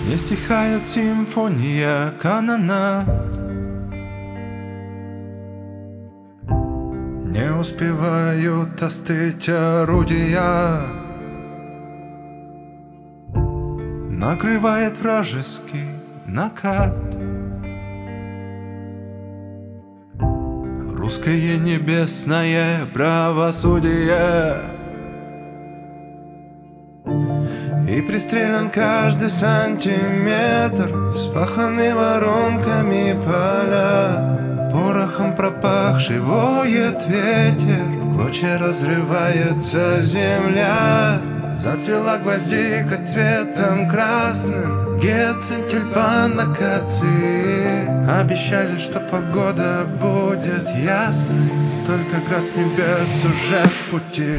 Не стихает симфония канонад. Не успевают остыть орудия. Накрывает вражеский накат. Русское небесное правосудие. И пристрелен каждый сантиметр, вспаханы воронками поля. Порохом пропахший воет ветер, в клочья разрывается земля. Зацвела гвоздика цветом красным, гиацинт, тюльпан, акации. Обещали, что погода будет ясной, только град с небес уже в пути.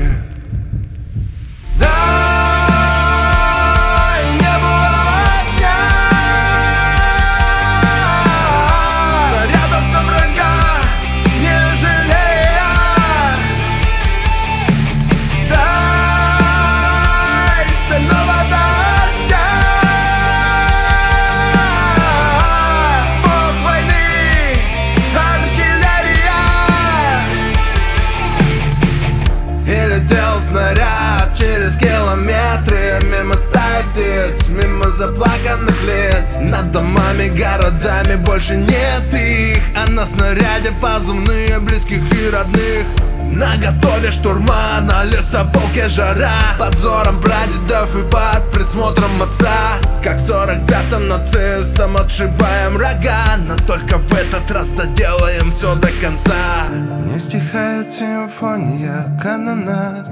Через километры, мимо стаи птиц, мимо заплаканных лиц. Над домами, городами больше нет их, а на снаряде позывные близких и родных. Наготове штурма, на лесополке жара, под взором прадедов и под присмотром отца. Как в 45-м нацистам отшибаем рога, но только в этот раз доделаем все до конца. Не стихает симфония канонад.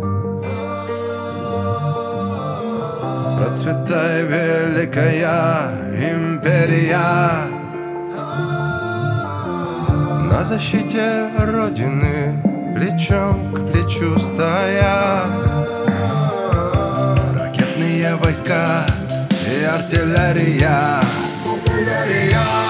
Процветай, великая империя, на защите Родины, плечом к плечу стоя. Ракетные войска и артиллерия.